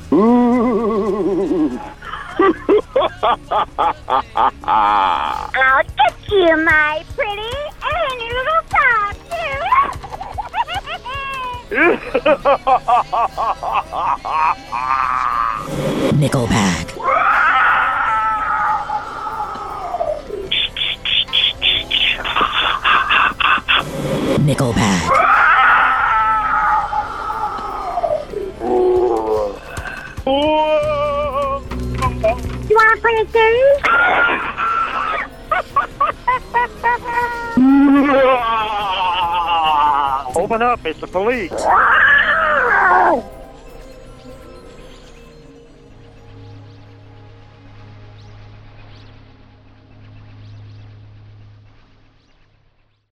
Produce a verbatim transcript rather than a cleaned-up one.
Ooh. I'll get you, my pretty and your little top, Nickelback. Nickelback. You want to play a game? Open up, it's the police.